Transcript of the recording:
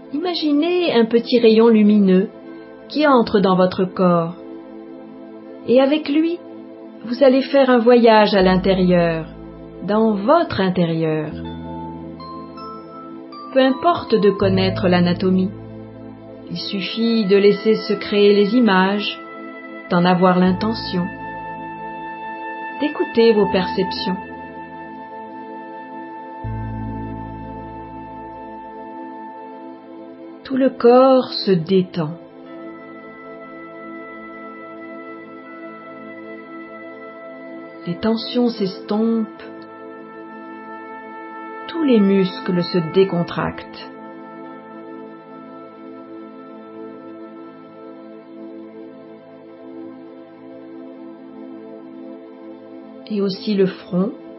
Imaginez un petit rayon lumineux qui entre dans votre corps. Et avec lui, vous allez faire un voyage à l'intérieur, dans votre intérieur. Peu importe de connaître l'anatomie, il suffit de laisser se créer les images, d'en avoir l'intention, d'écouter vos perceptions. Tout le corps se détend. Les tensions s'estompent. Tous les muscles se décontractent. Et aussi le front,